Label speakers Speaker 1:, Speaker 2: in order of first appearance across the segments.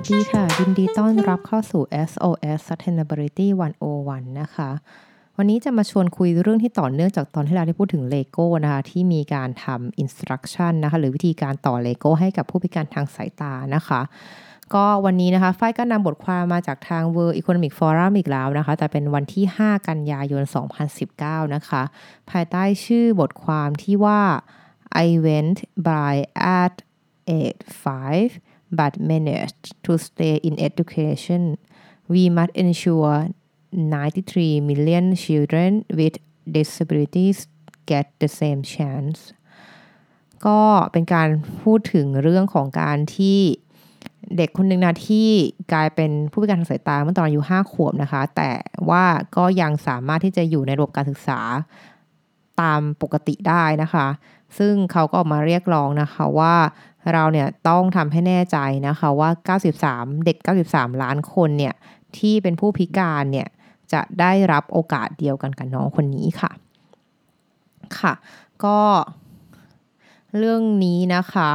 Speaker 1: ดีค่ะยินดีต้อนรับเข้าสู่ SOS Sustainability 101 นะคะวันนี้จะมาชวนคุยเรื่องที่ต่อเนื่องจากตอนที่เราได้พูดถึง Lego นะคะที่มีการทำ Instruction นะคะหรือวิธีการต่อ Lego ให้กับผู้พิการทางสายตานะคะก็วันนี้นะคะฝ้ายก็นำบทความมาจากทาง World Economic Forum อีกแล้วนะคะแต่เป็นวันที่ 5 กันยายน 2019 นะคะภายใต้ชื่อบทความที่ว่า I went by at 8:05 but managed to stay in education. We must ensure 93 million children with disabilities get the same chance. ก็เป็นการพูดถึงเรื่องของการที่เด็กคนหนึ่งนะที่กลายเป็นผู้พิการทางสายตาเมื่อตอนอายุ5 ขวบนะคะแต่ว่าก็ยังสามารถที่จะอยู่ในระบบการศึกษาตามปกติได้นะคะซึ่งเขาก็ออกมาเรียกร้องนะคะว่าเราเนี่ยต้องทำให้แน่ใจนะคะว่า93เด็ก93ล้านคนเนี่ยที่เป็นผู้พิการเนี่ยจะได้รับโอกาสเดียวกันกับน้องคนนี้ค่ะค่ะก็เรื่องนี้นะคะ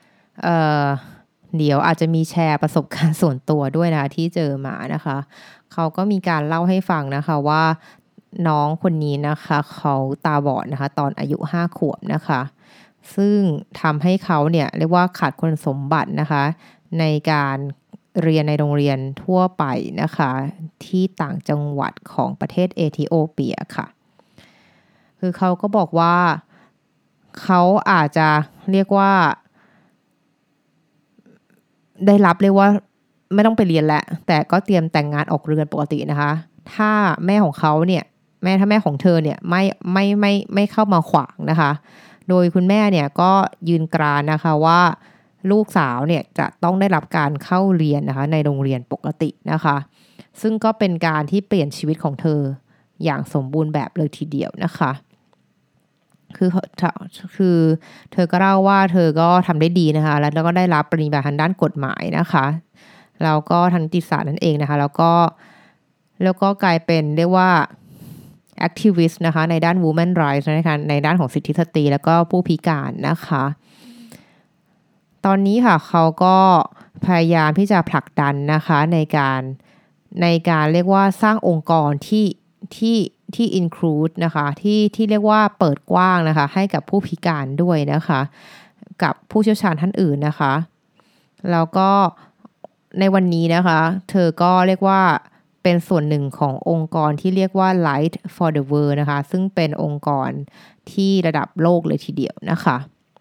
Speaker 1: เดี๋ยวอาจจะมีแชร์ประสบการณ์ส่วนตัวด้วยนะที่เจอมานะคะเขาก็มีการเล่าให้ฟังนะคะว่าน้องคนนี้นะคะเขาตาบอดนะคะตอนอายุ5 ขวบนะคะซึ่งทำให้เขาเนี่ยเรียกว่าขาดคุณสมบัตินะคะในการเรียนในโรงเรียนทั่วไปนะคะที่ต่างจังหวัดของประเทศเอธิโอเปียค่ะคือเขาก็บอกว่าเขาอาจจะเรียกว่าได้รับเรียกว่าไม่ต้องไปเรียนแล้วแต่ก็เตรียมแต่งงานออกเรือนปกตินะคะถ้าแม่ของเขาเนี่ยถ้าแม่ของเธอเนี่ยไม่เข้ามาขวางนะคะโดยคุณแม่เนี่ยก็ยืนกรานนะคะว่าลูกสาวเนี่ยจะต้องได้รับการเข้าเรียนนะคะในโรงเรียนปกตินะคะซึ่งก็เป็นการที่เปลี่ยนชีวิตของเธออย่างสมบูรณ์แบบเลยทีเดียวนะคะคือเธอก็เล่าว่าเธอก็ทำได้ดีนะคะแล้วก็ได้รับปริญญาทางด้านกฎหมายนะคะแล้วก็ทางนิติศาสตร์นั่นเองนะคะแล้วก็กลายเป็นเรียกว่าactivist นะคะในด้าน women rights นะคะในด้านของสิทธิสตรีแล้วก็ผู้พิการนะคะตอนนี้ค่ะเขาก็พยายามที่จะผลักดันนะคะในการเรียกว่าสร้างองค์กรที่ include นะคะที่เรียกว่าเปิดกว้างนะคะให้กับผู้พิการด้วยนะคะกับผู้เชี่ยวชาญท่านอื่นนะคะแล้วก็ในวันนี้นะคะเธอก็เรียกว่าเป็นส่วนหนึ่งขององค์กรที่เรียกว่า Light for the World นะคะซึ่งเป็นองค์กรที่ระดับโลกเลยทีเดียวนะคะ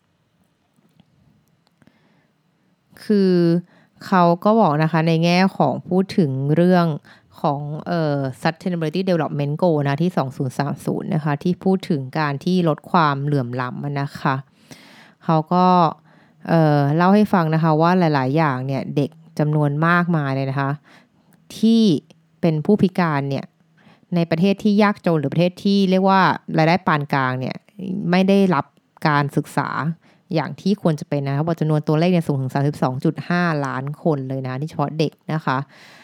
Speaker 1: คือเขาก็บอกนะคะในแง่ของพูดถึงเรื่องของSustainability Development Goal นะที่2030นะคะที่พูดถึงการที่ลดความเหลื่อมล้ำนะคะเขาก็เล่าให้ฟังนะคะว่าหลายๆอย่างเนี่ยเด็กจำนวนมากมายเลยนะคะที่เป็นผู้พิการเนี่ยในประเทศที่ยากจนหรือประเทศที่เรียกว่ารายได้ปานกลางเนี่ยไม่ได้รับการศึกษาอย่างที่ควรจะเป็นนะคะบอกจำนวนตัวเลขเนี่ยสูงถึง 32.5 ล้านคนเลยนะที่เฉพาะเด็กนะคะ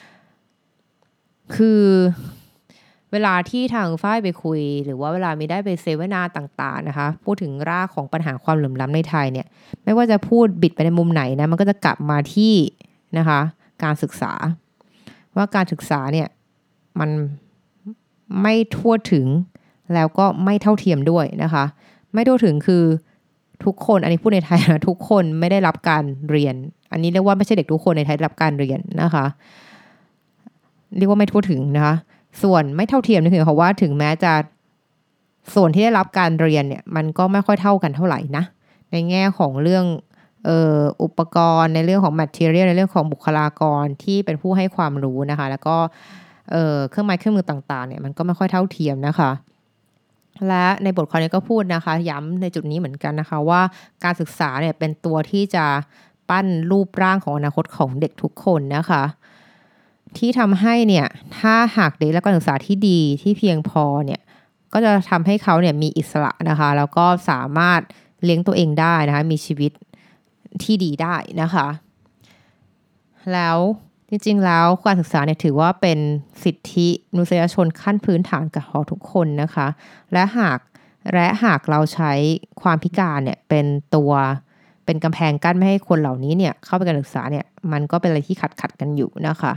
Speaker 1: คือเวลาที่ทางฝ้ายไปคุยหรือว่าเวลามีได้ไปเซวนาต่างๆนะคะพูดถึงรากของปัญหาความเหลื่อมล้ำในไทยเนี่ยไม่ว่าจะพูดบิดไปในมุมไหนนะมันก็จะกลับมาที่นะคะการศึกษาว่าการศึกษาเนี่ยมันไม่ทั่วถึงแล้วก็ไม่เท่าเทียมด้วยนะคะไม่ทั่วถึงคือทุกคนอันนี้พูดในไทยนะทุกคนไม่ได้รับการเรียนอันนี้เรียกว่าไม่ใช่เด็กทุกคนในไทยได้รับการเรียนนะคะเรียกว่าไม่ทั่วถึงนะคะส่วนไม่เท่าเทียมนี่คือเขาว่าถึงแม้จะส่วนที่ได้รับการเรียนเนี่ยมันก็ไม่ค่อยเท่ากันเท่าไหร่นะในแง่ของเรื่องอุปกรณ์ในเรื่องของ material ในเรื่องของบุคลากรที่เป็นผู้ให้ความรู้นะคะแล้วก็เครื่องไม้เครื่องมือต่างๆเนี่ยมันก็ไม่ค่อยเท่าเทียมนะคะและในบทความนี้ก็พูดนะคะย้ำในจุดนี้เหมือนกันนะคะว่าการศึกษาเนี่ยเป็นตัวที่จะปั้นรูปร่างของอนาคตของเด็กทุกคนนะคะที่ทำให้เนี่ยถ้าหากเด็กและการศึกษาที่ดีที่เพียงพอเนี่ยก็จะทำให้เขาเนี่ยมีอิสระนะคะแล้วก็สามารถเลี้ยงตัวเองได้นะคะมีชีวิตที่ดีได้นะคะแล้วจริงๆแล้วการศึกษาเนี่ยถือว่าเป็นสิทธิมนุษยชนขั้นพื้นฐานของทุกคนนะคะและหากเราใช้ความพิการเนี่ยเป็นเป็นกำแพงกั้นไม่ให้คนเหล่านี้เนี่ยเข้าไปการศึกษาเนี่ยมันก็เป็นอะไรที่ขัดกันอยู่นะคะ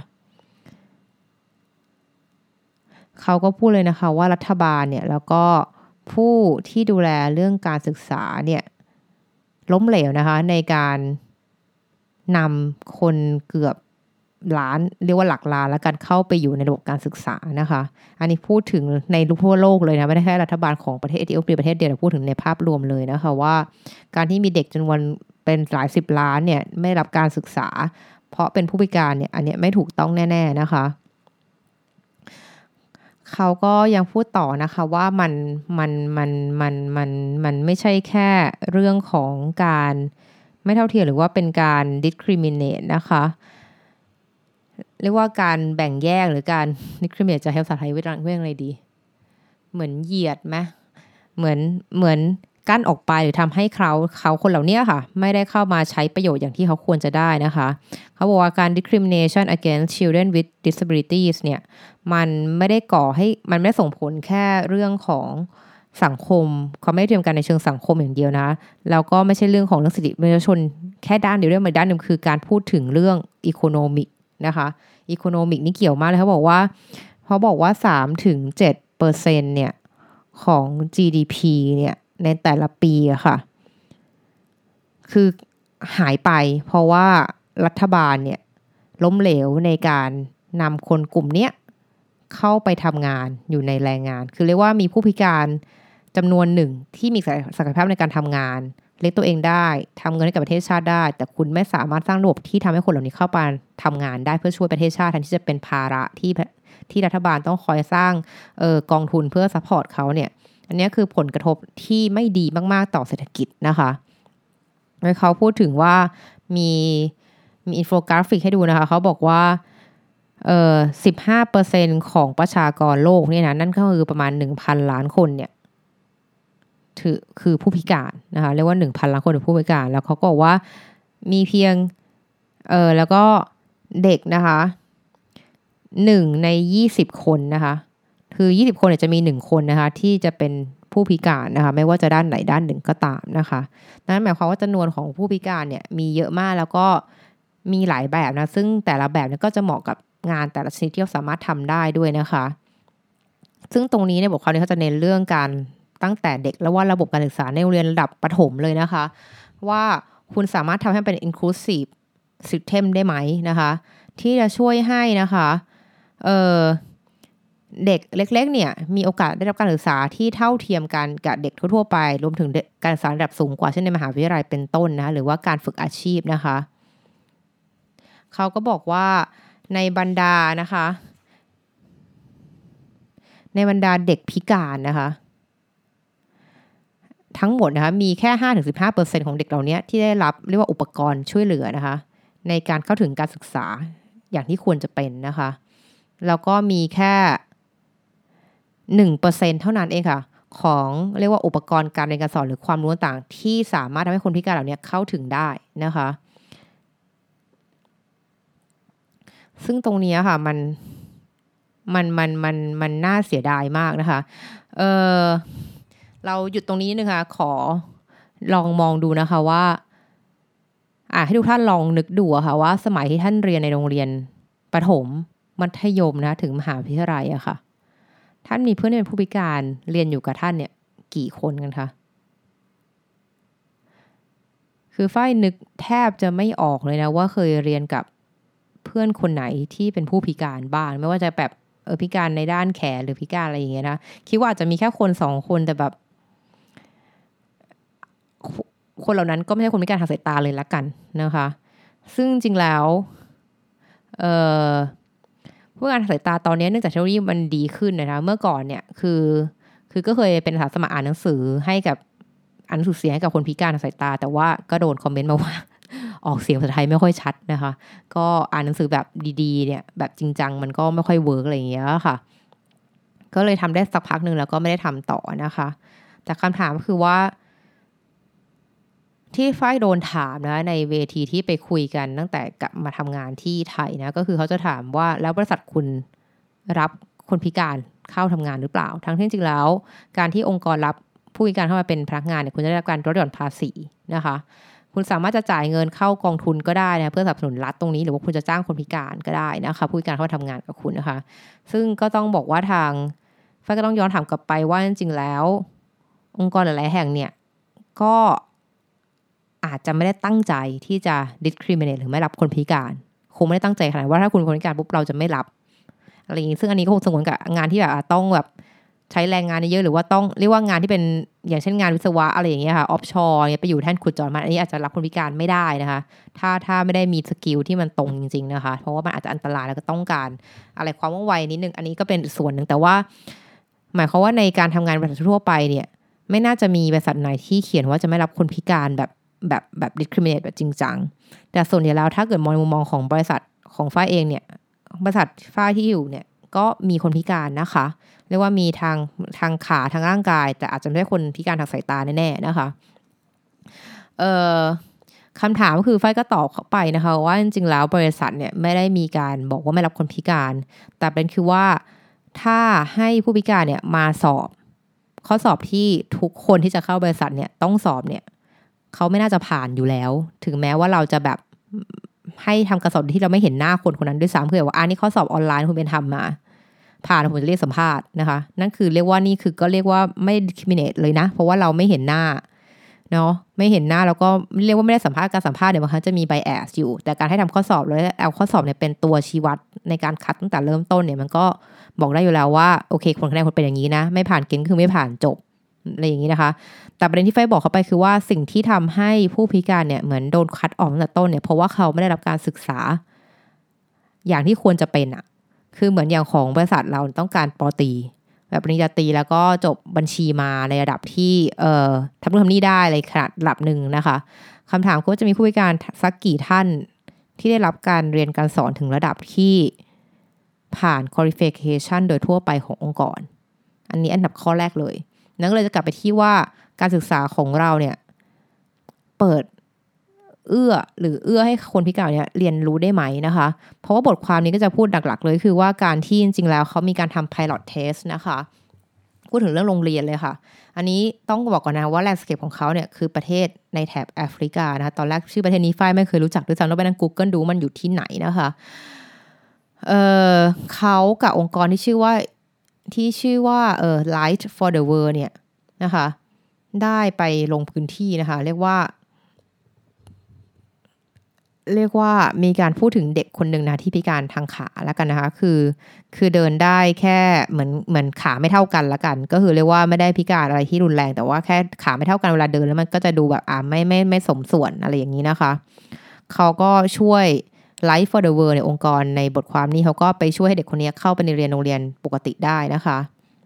Speaker 1: เขาก็พูดเลยนะคะว่ารัฐบาลเนี่ยแล้วก็ผู้ที่ดูแลเรื่องการศึกษาเนี่ยล้มเหลวนะคะในการนำคนเกือบล้านเรียกว่าหลักล้านแล้วกันเข้าไปอยู่ในระบบการศึกษานะคะอันนี้พูดถึงในทั่วโลกเลยนะไม่ได้แค่รัฐบาลของประเทศเอธิโอเปียประเทศเดียวแต่พูดถึงในภาพรวมเลยนะคะว่าการที่มีเด็กจำนวนเป็นหลาย10ล้านเนี่ยไม่รับการศึกษาเพราะเป็นผู้พิการเนี่ยอันนี้ไม่ถูกต้องแน่ๆนะคะเขาก็ยังพูดต่อนะคะว่ามันไม่ใช่แค่เรื่องของการไม่เท่าเทียมหรือว่าเป็นการ discriminate นะคะเรียกว่าการแบ่งแยกหรือการ discriminate จะให้ภาษาไทยเรื่องอะไรดีเหมือนเหยียดไหมเหมือนกั้นออกไปหรือทำให้เขาคนเหล่านี้ค่ะไม่ได้เข้ามาใช้ประโยชน์อย่างที่เขาควรจะได้นะคะเขาบอกว่าการ discrimination against children with disabilities เนี่ยมันไม่ได้มันไม่ได้ส่งผลแค่เรื่องของสังคมเขาไม่ได้เทียมกันในเชิงสังคมอย่างเดียวนะแล้วก็ไม่ใช่เรื่องของเรื่องสิทธิมนุษยชนแค่ด้านเดียวเรื่องด้านหนึ่งคือการพูดถึงเรื่อง economic นะคะอีโคโนมิกนี่เกี่ยวมากเลยเขาบอกว่า 3-7% เนี่ยของ GDP เนี่ยในแต่ละปีอะค่ะคือหายไปเพราะว่ารัฐบาลเนี่ยล้มเหลวในการนำคนกลุ่มเนี้ยเข้าไปทำงานอยู่ในแรงงานคือเรียกว่ามีผู้พิการจำนวนหนึ่งที่มีศักยภาพในการทำงานเลี้ยงตัวเองได้ทำเงินให้กับประเทศชาติได้แต่คุณไม่สามารถสร้างระบบที่ทำให้คนเหล่านี้เข้าไปทำงานได้เพื่อช่วยประเทศชาติแทนที่จะเป็นภาระที่รัฐบาลต้องคอยสร้างกองทุนเพื่อซัพพอร์ตเขาเนี่ยอันนี้คือผลกระทบที่ไม่ดีมากๆต่อเศรษฐกิจนะคะโดยเขาพูดถึงว่ามีอินโฟกราฟิกให้ดูนะคะเขาบอกว่า15% ของประชากรโลกเนี่ยนะนั่นก็คือประมาณ 1,000 ล้านคนเนี่ยคือผู้พิการนะคะเรียกว่า 1,000 ล้านคนเป็นผู้พิการแล้วเขาก็บอกว่ามีเพียงแล้วก็เด็กนะคะ1ใน20คนนะคะคือ20คนเนี่ยจะมี1คนนะคะที่จะเป็นผู้พิการนะคะไม่ว่าจะด้านไหนด้านหนึ่งก็ตามนะคะนั่นหมายความว่าจำนวนของผู้พิการเนี่ยมีเยอะมากแล้วก็มีหลายแบบนะซึ่งแต่ละแบบเนี่ยก็จะเหมาะกับงานแต่ละชนิดที่เราสามารถทำได้ด้วยนะคะซึ่งตรงนี้ในบทความนี้เขาจะเน้นเรื่องการตั้งแต่เด็กแล้วว่าระบบการศึกษาในโรงเรียนระดับประถมเลยนะคะว่าคุณสามารถทำให้เป็น inclusive system ได้ไหมนะคะที่จะช่วยให้นะคะเด็กเล็กๆเนี่ยมีโอกาสได้รับการศึกษาที่เท่าเทียมกันกับเด็กทั่วๆไปรวมถึงการศึกษาระดับสูงกว่าเช่นในมหาวิทยาลัยเป็นต้นนะหรือว่าการฝึกอาชีพนะคะเขาก็บอกว่าในบรรดาเด็กพิการนะคะทั้งหมดนะคะมีแค่ 5-15% ของเด็กเหล่านี้ที่ได้รับเรียกว่าอุปกรณ์ช่วยเหลือนะคะในการเข้าถึงการศึกษาอย่างที่ควรจะเป็นนะคะแล้วก็มีแค่ 1% เท่านั้นเองค่ะของเรียกว่าอุปกรณ์การเรียนการสอนหรือความรู้ต่างๆที่สามารถทำให้คนพิการเหล่านี้เข้าถึงได้นะคะซึ่งตรงนี้ค่ะมันน่าเสียดายมากนะคะเราหยุดตรงนี้นึงค่ะขอลองมองดูนะคะว่าให้ทุกท่านลองนึกดูค่ะว่าสมัยที่ท่านเรียนในโรงเรียนประถมมัธยมนะถึงมหาวิทยาลัยอะค่ะท่านมีเพื่อนที่เป็นผู้พิการเรียนอยู่กับท่านเนี่ยกี่คนกันคะคือฝ้ายนึกแทบจะไม่ออกเลยนะว่าเคยเรียนกับเพื่อนคนไหนที่เป็นผู้พิการบ้างไม่ว่าจะแบบพิการในด้านแขนหรือพิการอะไรอย่างเงี้ยนะคิดว่าอาจจะมีแค่คน2คนแต่แบบคนเหล่านั้นก็ไม่ใช่คนพิการทางสายตาเลยละกันนะคะซึ่งจริงแล้วผู้พิการทางสายตาตอนนี้เนื่องจากเทคโนโลยีมันดีขึ้นนะคะเมื่อก่อนเนี่ยคือก็เคยเป็นอาสาสมัครอ่านหนังสือให้กับอ่านหนังสือเสียงให้กับคนพิการทางสายตาแต่ว่าก็โดนคอมเมนต์มาว่าออกเสียงภาษาไทยไม่ค่อยชัดนะคะก็อ่านหนังสือแบบดีๆเนี่ยแบบจริงจังมันก็ไม่ค่อยเวิร์กอะไรอย่างเงี้ยค่ะก็เลยทำได้สักพักนึงแล้วก็ไม่ได้ทำต่อนะคะแต่คำถามคือว่าที่ฝ้ายโดนถามนะในเวทีที่ไปคุยกันตั้งแต่กลับมาทำงานที่ไทยนะก็คือเขาจะถามว่าแล้วบริษัทคุณรับคนพิการเข้าทำงานหรือเปล่าทั้งที่จริงแล้วการที่องค์กรรับผู้พิการเข้ามาเป็นพนักงานเนี่ยคุณจะได้รับการลดหย่อนภาษีนะคะคุณสามารถจะจ่ายเงินเข้ากองทุนก็ได้นะเพื่อสนับสนุนรัฐตรงนี้หรือว่าคุณจะจ้างคนพิการก็ได้นะคะผู้พิการเข้ามาทำงานกับคุณนะคะซึ่งก็ต้องบอกว่าทางฝ้ายก็ต้องย้อนถามกลับไปว่าจริงๆแล้วองค์กรหลายๆแห่งเนี่ยก็อาจจะไม่ได้ตั้งใจที่จะ discriminate หรือไม่รับคนพิการคงไม่ได้ตั้งใจขนาดว่าถ้าคุณคนพิการปุ๊บเราจะไม่รับอะไรอย่างนี้ซึ่งอันนี้ก็คงสมควรกับงานที่แบบต้องแบบใช้แรงงานเยอะหรือว่าต้องเรียกว่างานที่เป็นอย่างเช่นงานวิศวะอะไรอย่างเงี้ยค่ะออฟชอร์เนี่ยไปอยู่แท่นขุดเจาะมันอันนี้อาจจะรับคนพิการไม่ได้นะคะถ้าไม่ได้มีสกิลที่มันตรงจริงๆนะคะเพราะว่ามันอาจจะอันตรายแล้วก็ต้องการอะไรความว่องไวนิดนึงอันนี้ก็เป็นส่วนหนึ่งแต่ว่าหมายความว่าในการทำงานบริษัททั่วไปเนี่ยไม่น่าจะมีบริษัทไหนที่เขียนว่าจะไม่รับคนพิการแบบ discriminate แบบจริงจังแต่ส่วนใหญ่แล้วถ้าเกิดมองในมุมมองของบริษัทของฝ้ายเองเนี่ยบริษัทฝ้ายที่อยู่เนี่ยก็มีคนพิการนะคะเรียกว่ามีทางขาทางร่างกายแต่อาจจะไม่ใช่คนพิการทางสายตาแน่ๆนะคะคำถามก็คือฝ้ายก็ตอบเข้าไปนะคะว่าจริงๆแล้วบริษัทเนี่ยไม่ได้มีการบอกว่าไม่รับคนพิการแต่เป็นคือว่าถ้าให้ผู้พิการเนี่ยมาสอบข้อสอบที่ทุกคนที่จะเข้าบริษัทเนี่ยต้องสอบเนี่ยเขาไม่น่าจะผ่านอยู่แล้วถึงแม้ว่าเราจะแบบให้ทำการสอบที่เราไม่เห็นหน้าคนคนนั้นด้วยซ้ำคือว่านี่ข้อสอบออนไลน์คุณเป็นทำมาผ่านผมจะเรียกสัมภาษณ์นะคะนั่นคือเรียกว่านี่คือก็เรียกว่าไม่ discriminate เลยนะเพราะว่าเราไม่เห็นหน้าเนาะไม่เห็นหน้าแล้วก็เรียกว่าไม่ได้สัมภาษณ์การสัมภาษณ์เนี่ยบางครั้งจะมี bias อยู่แต่การให้ทำข้อสอบแล้วเอาข้อสอบเนี่ยเป็นตัวชี้วัดในการคัดตั้งแต่เริ่มต้นเนี่ยมันก็บอกได้อยู่แล้วว่าโอเคผลคะแนนคุณเป็นอย่างนี้นะไม่ผ่านเกณฑ์คือไม่ผ่านจบอะไรอย่างนี้นะคะแต่ประเด็นที่ไฟบอกเข้าไปคือว่าสิ่งที่ทำให้ผู้พิการเนี่ยเหมือนโดนคัดออกตั้งแต่ต้นเนี่ยเพราะว่าเขาไม่ได้รับการศึกษาอย่างที่ควรจะเป็นคือเหมือนอย่างของบริษัทเราต้องการป.ตรีแบบปริญญาตรีแล้วก็จบบัญชีมาในระดับที่ทำนู่นทำนี่ได้เลยขนาดระดับหนึ่งนะคะคำถามก็จะมีผู้พิการสักกี่ท่านที่ได้รับการเรียนการสอนถึงระดับที่ผ่าน qualification โดยทั่วไปขององค์กรอันนี้อันดับข้อแรกเลยนั่นเลยจะกลับไปที่ว่าการศึกษาของเราเนี่ยเปิดเอื้อให้คนพิการเนี่ยเรียนรู้ได้ไหมนะคะเพราะว่าบทความนี้ก็จะพูดหลักๆเลยคือว่าการที่จริงๆแล้วเขามีการทำ pilot test นะคะพูดถึงเรื่องโรงเรียนเลยค่ะอันนี้ต้องบอกก่อนนะว่าแลนด์สเคปของเขาเนี่ยคือประเทศในแถบแอฟริกานะคะตอนแรกชื่อประเทศนี้ฝ้ายไม่เคยรู้จักด้วยซ้ำแล้วไปนั่ง Google ดูมันอยู่ที่ไหนนะคะเขากับองค์กรที่ชื่อว่าLight for the World เนี่ยนะคะได้ไปลงพื้นที่นะคะเรียกว่ามีการพูดถึงเด็กคนหนึ่งนะที่พิการทางขาแล้วกันนะคะคือเดินได้แค่เหมือนขาไม่เท่ากันละกันก็คือเรียกว่าไม่ได้พิการอะไรที่รุนแรงแต่ว่าแค่ขาไม่เท่ากันเวลาเดินแล้วมันก็จะดูแบบไม่สมส่วนอะไรอย่างนี้นะคะเขาก็ช่วย Life for the World ในองค์กรในบทความนี้เขาก็ไปช่วยให้เด็กคนนี้เข้าไปในโรงเรียนปกติได้นะคะ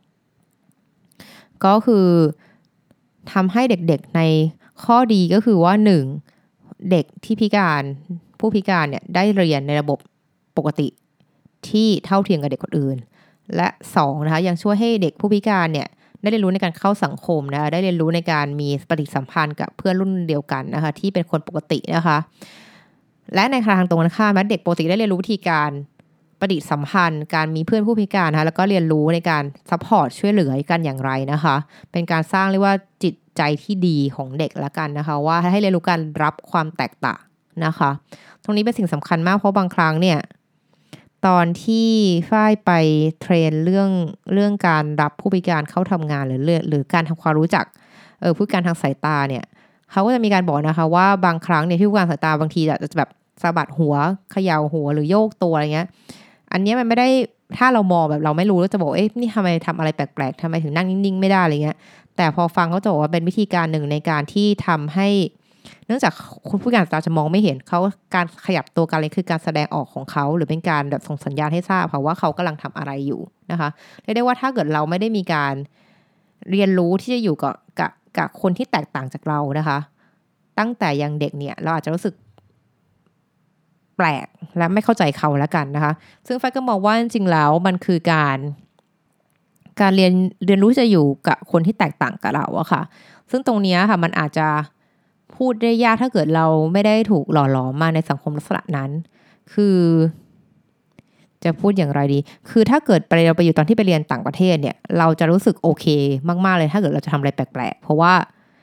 Speaker 1: ก็คือทำให้เด็กๆในข้อดีก็คือว่า1เด็กที่ผู้พิการเนี่ยได้เรียนในระบบปกติที่เท่าเทียมกับเด็กคนอื่นและ2นะคะยังช่วยให้เด็กผู้พิการเนี่ยได้เรียนรู้ในการเข้าสังคมนะคะได้เรียนรู้ในการมีปฏิสัมพันธ์กับเพื่อนรุ่นเดียวกันนะคะที่เป็นคนปกตินะคะและในทางตรงกันข้ามเด็กปกติได้เรียนรู้วิธีการปฏิสัมพันธ์การมีเพื่อนผู้พิการนะคะแล้วก็เรียนรู้ในการซัพพอร์ตช่วยเหลือกันอย่างไรนะคะเป็นการสร้างเรียกว่าจิตใจที่ดีของเด็กละกันนะคะว่าให้เรียนรู้การรับความแตกต่างนะคะตรงนี้เป็นสิ่งสำคัญมากเพราะบางครั้งเนี่ยตอนที่ฝ้ายไปเทรนเรื่องการรับผู้พิการเข้าทำงานหรือการทำความรู้จักผู้พิการทางสายตาเนี่ยเขาก็จะมีการบอกนะคะว่าบางครั้งเนี่ยที่ผู้พิการสายตาบางทีจะแบบสะบัดหัวเขย่าหัวหรือโยกตัวอะไรเงี้ยอันนี้มันไม่ได้ถ้าเรามองแบบเราไม่รู้ก็จะบอกนี่ทำไมทำอะไรแปลกๆทำไมถึงนั่งนิ่งๆไม่ได้อะไรเงี้ยแต่พอฟังเขาจะบอกว่าเป็นวิธีการหนึ่งในการที่ทำให้เนื่องจากคนผู้พิการสายตาจะมองไม่เห็นเขาการขยับตัวกันเลยคือการแสดงออกของเขาหรือเป็นการแบบส่งสัญญาณให้ทราบค่ะว่าเขากำลังทำอะไรอยู่นะคะเรียกได้ว่าถ้าเกิดเราไม่ได้มีการเรียนรู้ที่จะอยู่กับคนที่แตกต่างจากเรานะคะตั้งแต่ยังเด็กเนี่ยเราอาจจะรู้สึกแปลกและไม่เข้าใจเขาแล้วกันนะคะซึ่งฝ้ายก็มองว่าจริงๆแล้วมันคือการเรียนรู้จะอยู่กับคนที่แตกต่างกับเราอะค่ะซึ่งตรงนี้ค่ะมันอาจจะพูดได้ยากถ้าเกิดเราไม่ได้ถูกหล่อหลอมมาในสังคมลักษณะนั้นคือจะพูดอย่างไรดีคือถ้าเกิดเราไปอยู่ตอนที่ไปเรียนต่างประเทศเนี่ยเราจะรู้สึกโอเคมากๆเลยถ้าเกิดเราจะทำอะไรแปลกๆเพราะว่า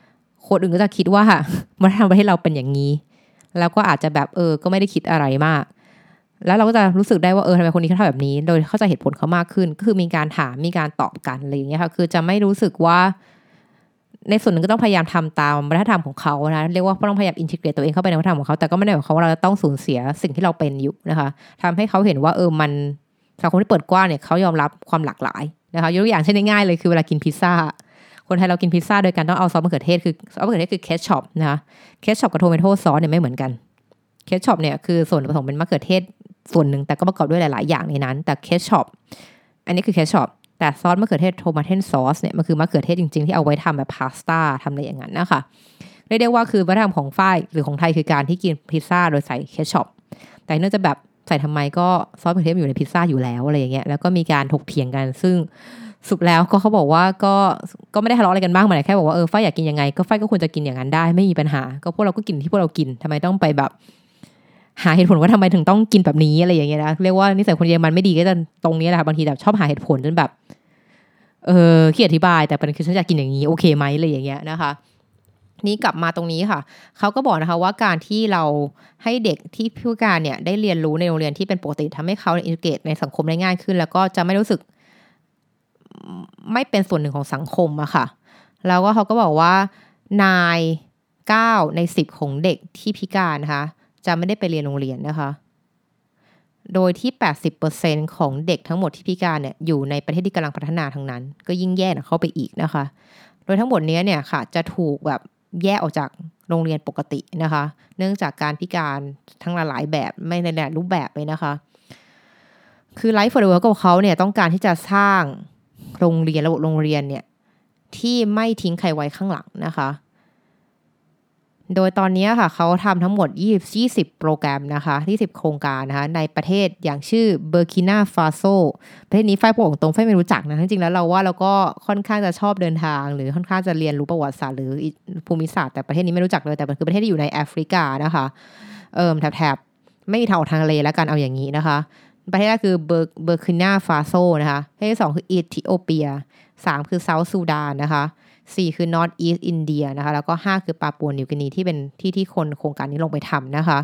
Speaker 1: คนอื่นก็จะคิดว่ามันทำให้เราเป็นอย่างนี้แล้วก็อาจจะแบบก็ไม่ได้คิดอะไรมากแล้วเราก็จะรู้สึกได้ว่าทำไมคนนี้เขาทำแบบนี้โดยเข้าใจเหตุผลเขามากขึ้นก็คือมีการถามมีการตอบกันอะไรอย่างเงี้ยค่ะคือจะไม่รู้สึกว่าในส่วนหนึ่งก็ต้องพยายามทำตามวัฒนธรรมของเขานะเรียกว่าต้องพยายามอินทิเกรตตัวเองเข้าไปในวัฒนธรรมของเขาแต่ก็ไม่ได้หมายความว่าเราจะต้องสูญเสียสิ่งที่เราเป็นอยู่นะคะทำให้เขาเห็นว่ามันสังคมที่เปิดกว้างเนี่ยเขายอมรับความหลากหลายนะคะยกตัวอย่างเช่นง่ายๆเลยคือเวลากินพิซซ่าคนไทยเรากินพิซซ่าโดยการต้องเอาซอสมะเขือเทศคือซอสมะเขือเทศคือเคชช็อปนะคะเคชช็อปกับโทเมโต้ซอสเนี่ยไม่เหมือนกันเคชช็อปเนี่ยคือส่วนผสมเป็นมะเขือเทศส่วนหนึ่งแต่ก็ประกอบด้วยหลายๆอย่างในนั้นแต่เคชช็อปอันนี้คือเคชช็อปแต่ซอสมะเขือเทศโทมาเทนซอสเนี่ยมันคือมะเขือเทศจริงๆที่เอาไว้ทำแบบพาสต้าทำอะไรอย่างนั้นนะคะเรียกได้ว่าคือวัฒนธรรมของฝ้ายหรือของไทยคือการที่กินพิซซ่าโดยใส่เคชช็อปแต่เนื่องจากแบบใส่ทำไมก็ซอสมะเขือเทศอยู่ในพิซซ่าอยู่แล้วอะไรอย่างเงี้ยแล้วก็มีการถกเถียงกันซึ่งสุดแล้วก็เขาบอกว่าก็ไม่ได้ทะเลาะอะไรกันมากมายแค่บอกว่าฝ้ายอยากกินยังไงก็ฝ้ายก็ควรจะกินอย่างนั้นได้ไม่มีปัญหาก็พวกเราก็กินที่พวกเรากินทำไมต้องไปแบบหาเหตุผลว่าทำไมถึงต้องกินแบบนี้อะไรอย่างเงี้ยนะเรียกว่านิสัยคนเยอรมันไม่ดีก็จะตรงนี้แหละค่ะบางทีแบบชอบหาเหตุผลจนแบบขี้อธิบายแต่ประเด็นคือฉันอยากกินอย่างนี้โอเคไหมอะไรอย่างเงี้ยนะคะนี่กลับมาตรงนี้ค่ะเขาก็บอกนะคะว่าการที่เราให้เด็กที่พิการเนี่ยได้เรียนรู้ในโรงเรียนที่เป็นปกติทำให้เขาอินทิเกรตในสังคมได้ง่ายขึ้นแล้วก็จะไม่รู้สึกไม่เป็นส่วนหนึ่งของสังคมอะค่ะแล้วก็เขาก็บอกว่านาย9 ใน 10ของเด็กที่พิการนะคะจะไม่ได้ไปเรียนโรงเรียนนะคะโดยที่ 80% ของเด็กทั้งหมดที่พิการเนี่ยอยู่ในประเทศที่กำลังพัฒนาทั้งนั้นก็ยิ่งแย่เข้าไปอีกนะคะโดยทั้งหมดนี้เนี่ยค่ะจะถูกแบบแยกออกจากโรงเรียนปกตินะคะเนื่องจากการพิการทั้งหลายแบบไม่ในหลายรูปแบบเลยนะคะคือ Life for the World ของเขาเนี่ยต้องการที่จะสร้างโรงเรียนระบบโรงเรียนเนี่ยที่ไม่ทิ้งใครไว้ข้างหลังนะคะโดยตอนนี้ค่ะเขาทำทั้งหมด20โปรแกรมนะคะ20โครงการนะคะในประเทศอย่างชื่อเบอร์กินาฟาโซประเทศนี้ฝ้ายบอกตรงฝ้ายไม่รู้จักนะจริงๆแล้วเราว่าเราก็ค่อนข้างจะชอบเดินทางหรือค่อนข้างจะเรียนรู้ประวัติศาสตร์หรือภูมิศาสตร์แต่ประเทศนี้ไม่รู้จักเลยแต่มันคือประเทศที่อยู่ในแอฟริกานะคะแถบไม่มีทางออกทางทะเลแล้วกันเอาอย่างนี้นะคะประเทศแรกคือเบอร์กินาฟาโซนะคะประเทศที่2คือเอธิโอเปีย3คือเซาท์ซูดานนะคะ4คือ North East India นะคะแล้วก็5คือปาปัวนิวกินีที่เป็นที่คนโครงการนี้ลงไปทำนะคะ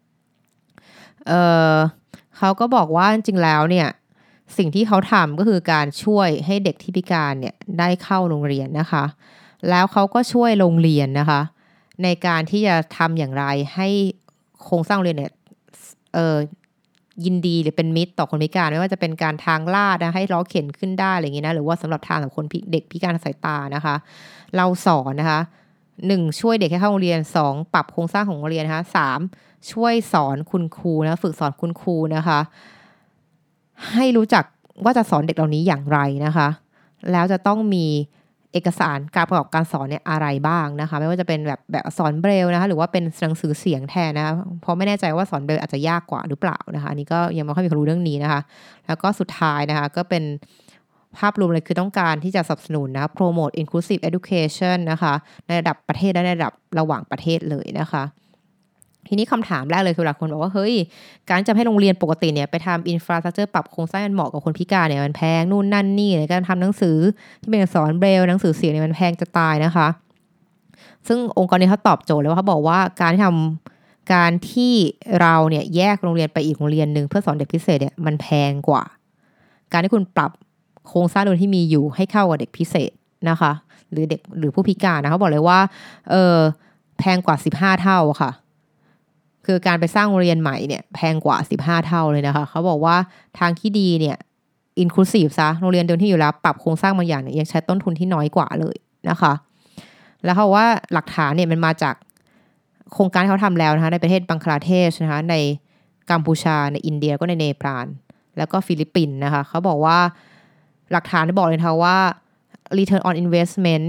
Speaker 1: เขาก็บอกว่าจริงๆแล้วเนี่ยสิ่งที่เขาทำก็คือการช่วยให้เด็กที่พิการเนี่ยได้เข้าโรงเรียนนะคะแล้วเขาก็ช่วยโรงเรียนนะคะในการที่จะทำอย่างไรให้โครงสร้างโรงเรียนเนี่ยยินดีหรือเป็นมิตรต่อคนพิการไม่ว่าจะเป็นการทางลาดนะให้ล้อเข็นขึ้นได้อะไรอย่างนี้นะหรือว่าสำหรับทางสำหรับคนเด็กพิการทางสายตานะคะเราสอนนะคะ1ช่วยเด็กให้เข้าโรงเรียน2ปรับโครงสร้างของโรงเรียนนะคะ3ช่วยสอนคุณครูนะฝึกสอนคุณครูนะคะให้รู้จักว่าจะสอนเด็กเหล่านี้อย่างไรนะคะแล้วจะต้องมีเอกสารการประกอบการสอนเนี่ยอะไรบ้างนะคะไม่ว่าจะเป็นแบบอักษรเบรลล์นะคะหรือว่าเป็นหนังสือเสียงแทนนะคะเพราะไม่แน่ใจว่าสอนเบรลล์อาจจะยากกว่าหรือเปล่านะคะอันนี้ก็ยังไม่ค่อยมีความรู้เรื่องนี้นะคะแล้วก็สุดท้ายนะคะก็เป็นภาพรวมเลยคือต้องการที่จะสนับสนุนนะ promote inclusive education นะคะในระดับประเทศและในระดับระหว่างประเทศเลยนะคะทีนี้คำถามแรกเลยคือหลายคนบอกว่าเฮ้ยการจะให้โรงเรียนปกติเนี่ยไปทำอินฟราสตรัคเจอร์ปรับโครงสร้างเหมาะกับคนพิการเนี่ยมันแพงนู่นนั่นนี่ในการทำหนังสือที่เป็นสอนเบรลหนังสือเสียงเนี่ยมันแพงจะตายนะคะซึ่งองค์กรนี้เขาตอบโจทย์เลยว่าเขาบอกว่าการที่เราเนี่ยแยกโรงเรียนไปอีกโรงเรียนนึงเพื่อสอนเด็กพิเศษเนี่ยมันแพงกว่าการที่คุณปรับโครงสร้างโดยที่มีอยู่ให้เข้ากับเด็กพิเศษนะคะหรือเด็กหรือผู้พิการนะเขาบอกเลยว่าแพงกว่า15เท่าค่ะคือการไปสร้างโรงเรียนใหม่เนี่ยแพงกว่า15เท่าเลยนะคะเขาบอกว่าทางที่ดีเนี่ย inclusive ซะโรงเรียนเดิมที่อยู่แล้วปรับโครงสร้างบางอย่างเนี่ยยังใช้ต้นทุนที่น้อยกว่าเลยนะคะแล้วเขาว่าหลักฐานเนี่ยมันมาจากโครงการที่เขาทำแล้วนะคะในประเทศบังคลาเทศนะคะในกัมพูชาในอินเดียก็ในเนปาลแล้วก็ฟิลิปปินส์นะคะเขาบอกว่าหลักฐานบอกเลยนะคะว่า return on investment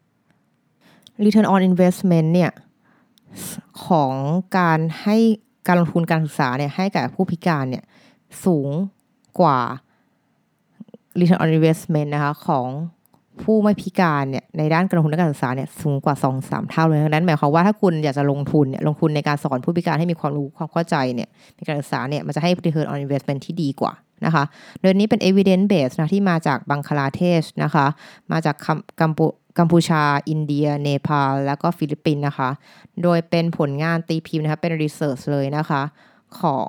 Speaker 1: เนี่ยของการให้การลงทุนการศึกษาเนี่ยให้กับผู้พิการเนี่ยสูงกว่า return on investment นะคะของผู้ไม่พิการเนี่ยในด้านการลงทุนการศึกษาเนี่ยสูงกว่า 2-3 เท่าเลยดังนั้นหมายความว่าถ้าคุณอยากจะลงทุนในการสอนผู้พิการให้มีความรู้ความเข้าใจเนี่ยในการศึกษาเนี่ยมันจะให้ return on investment ที่ดีกว่านะคะโดยนี้เป็น evidence base นะที่มาจากบังคลาเทศนะคะมาจากกัมพูชาอินเดียเนปาลแล้วก็ฟิลิปปินส์นะคะโดยเป็นผลงานตีพิมพ์นะคะเป็นรีเสิร์ชเลยนะคะของ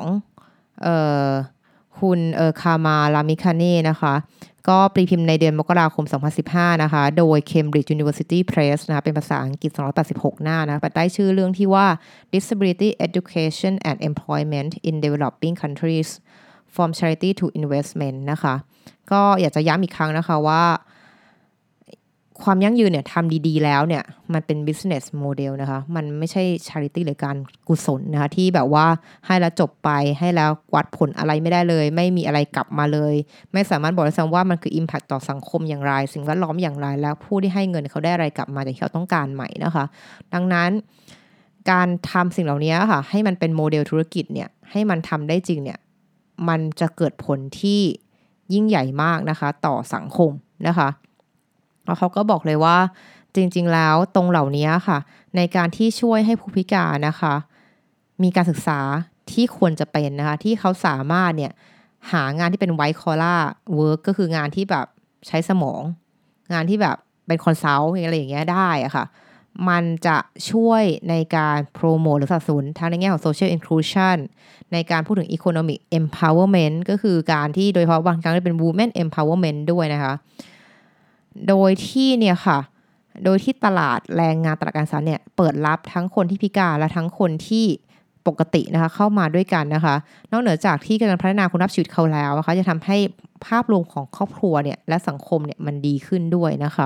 Speaker 1: คุณคามาลามิคาเน่นะคะก็ตีพิมพ์ในเดือนมกราคม2015นะคะโดย Cambridge University Press นะคะเป็นภาษาอังกฤษ286หน้านะใต้ชื่อเรื่องที่ว่า Disability Education and Employment in Developing Countries from Charity to Investment นะคะก็อยากจะย้ำอีกครั้งนะคะว่าความยั่งยืนเนี่ยทำดีๆแล้วเนี่ยมันเป็น business model นะคะมันไม่ใช่ charity หรือการกุศลนะคะที่แบบว่าให้แล้วจบไปให้แล้ววัดผลอะไรไม่ได้เลยไม่มีอะไรกลับมาเลยไม่สามารถบอกได้ซ้ำว่ามันคือ impact ต่อสังคมอย่างไรสิ่งแวดล้อมอย่างไรแล้วผู้ที่ให้เงินเขาได้อะไรกลับมาจากที่เขาต้องการใหม่นะคะดังนั้นการทำสิ่งเหล่านี้ค่ะให้มันเป็นโมเดลธุรกิจเนี่ยให้มันทำได้จริงเนี่ยมันจะเกิดผลที่ยิ่งใหญ่มากนะคะต่อสังคมนะคะแล้วเขาก็บอกเลยว่าจริงๆแล้วตรงเหล่านี้ค่ะในการที่ช่วยให้ผู้พิการนะคะมีการศึกษาที่ควรจะเป็นนะคะที่เขาสามารถเนี่ยหางานที่เป็น white collar work ก็คืองานที่แบบใช้สมองงานที่แบบเป็นคอนซัลท์อะไรอย่างเงี้ยได้อะค่ะมันจะช่วยในการโปรโมทหรือสนับสนุนทั้งในแง่ของ social inclusion ในการพูดถึง economic empowerment ก็คือการที่โดยเฉพาะบางครั้งเป็น women empowerment ด้วยนะคะโดยที่เนี่ยค่ะโดยที่ตลาดแรงงานตลาดการศึกษาเนี่ยเปิดรับทั้งคนที่พิการและทั้งคนที่ปกตินะคะเข้ามาด้วยกันนะคะนอกเหนือจากที่การพัฒนาคุณภาพชีวิตเขาแล้วนะคะจะทำให้ภาพรวมของครอบครัวเนี่ยและสังคมเนี่ยมันดีขึ้นด้วยนะคะ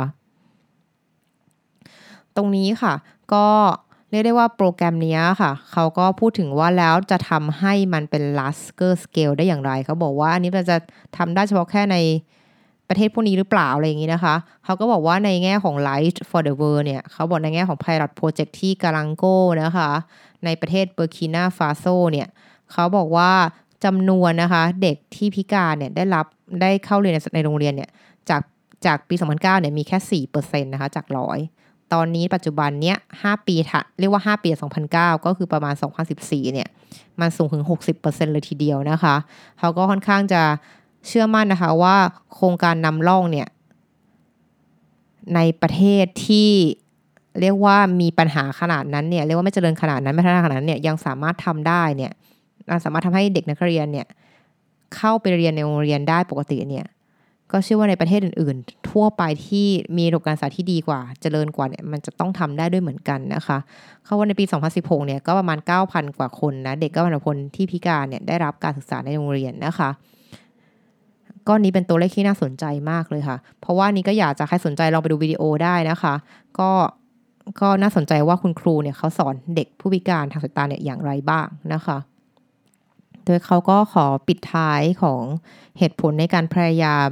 Speaker 1: ตรงนี้ค่ะก็เรียกได้ว่าโปรแกรมนี้ค่ะเขาก็พูดถึงว่าแล้วจะทำให้มันเป็น larger scale ได้อย่างไรเขาบอกว่าอันนี้เราจะทำได้เฉพาะแค่ในประเทศพวกนี้หรือเปล่าอะไรอย่างนี้นะคะเขาก็บอกว่าในแง่ของ Light for the World เนี่ยเขาบอกในแง่ของ Pilot Project ที่กาลังโกนะคะในประเทศเบอร์กินาฟาโซเนี่ยเขาบอกว่าจำนวนนะคะเด็กที่พิการเนี่ยได้เข้าเรียนในโรงเรียนเนี่ยจากปี2009เนี่ยมีแค่ 4% นะคะจาก100ตอนนี้ปัจจุบันเนี้ย5ปีเรียกว่า5ปี2009ก็คือประมาณ2014เนี่ยมันสูงถึง 60% เลยทีเดียวนะคะเขาก็ค่อนข้างจะเชื่อมั่นนะคะว่าโครงการนำร่องเนี่ยในประเทศที่เรียกว่ามีปัญหาขนาดนั้นเนี่ยเรียกว่าไม่เจริญขนาดนั้นไม่พัฒนาขนาดนั้นเนี่ยยังสามารถทำได้เนี่ยสามารถทำให้เด็กนักเรียนเนี่ยเข้าไปเรียนในโรงเรียนได้ปกติเนี่ยก็เชื่อว่าในประเทศอื่นๆทั่วไปที่มีระบบการศึกษาที่ดีกว่าเจริญกว่าเนี่ยมันจะต้องทำได้ด้วยเหมือนกันนะคะเขาว่าในปี2016เนี่ยก็ประมาณ 9,000 กว่าคนนะเด็ก9,000 คนที่พิการเนี่ยได้รับการศึกษาในโรงเรียนนะคะก็นี้เป็นตัวเลขที่น่าสนใจมากเลยค่ะเพราะว่านี้ก็อยากจะใครสนใจลองไปดูวิดีโอได้นะคะก็น่าสนใจว่าคุณครูเนี่ยเขาสอนเด็กผู้พิการทางสายตาเนี่ยอย่างไรบ้างนะคะโดยเขาก็ขอปิดท้ายของเหตุผลในการพยายาม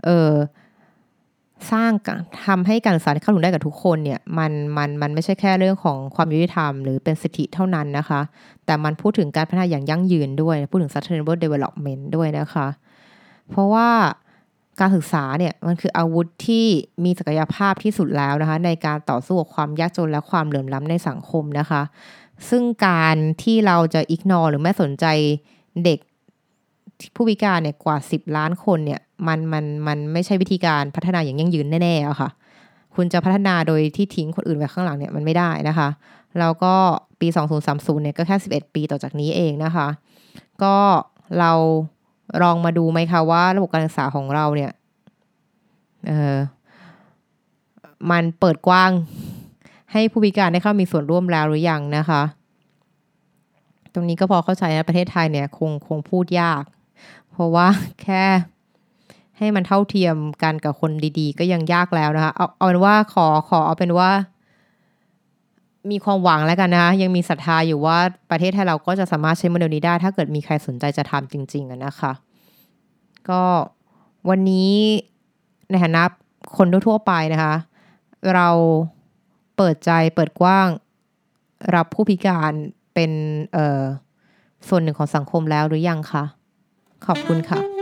Speaker 1: สร้างทำให้การศึกษาเข้าถึงได้กับทุกคนเนี่ยมันไม่ใช่แค่เรื่องของความยุติธรรมหรือเป็นสิทธิเท่านั้นนะคะแต่มันพูดถึงการพัฒนาอย่างยั่งยืนด้วยพูดถึง sustainable development ด้วยนะคะเพราะว่าการศึกษาเนี่ยมันคืออาวุธที่มีศักยภาพที่สุดแล้วนะคะในการต่อสู้กับความยากจนและความเหลื่อมล้ำในสังคมนะคะซึ่งการที่เราจะ ignore หรือไม่สนใจเด็กผู้พิการเนี่ยกว่า10 ล้านคนเนี่ยมันไม่ใช่วิธีการพัฒนาอย่างยั่งยืนแน่ๆอะค่ะคุณจะพัฒนาโดยที่ทิ้งคนอื่นไว้ข้างหลังเนี่ยมันไม่ได้นะคะแล้วก็ปี2030เนี่ยก็แค่11 ปีต่อจากนี้เองนะคะก็เราลองมาดูไหมคะว่าระบบการศึกษาของเราเนี่ยมันเปิดกว้างให้ผู้พิการได้เข้ามีส่วนร่วมแล้วหรือยังนะคะตรงนี้ก็พอเข้าใจนะประเทศไทยเนี่ยคงพูดยากเพราะว่าแค่ให้มันเท่าเทียมกันกับคนดีๆก็ยังยากแล้วนะคะเอาเป็นว่าขอเอาเป็นว่ามีความหวังแล้วกันนะคะยังมีศรัทธาอยู่ว่าประเทศไทยเราก็จะสามารถใช้โมเดลนี้ได้ถ้าเกิดมีใครสนใจจะทำจริงๆนะคะก็วันนี้ในฐานะคนทั่วไปนะคะเราเปิดใจเปิดกว้างรับผู้พิการเป็นส่วนหนึ่งของสังคมแล้วหรือยังคะขอบคุณค่ะ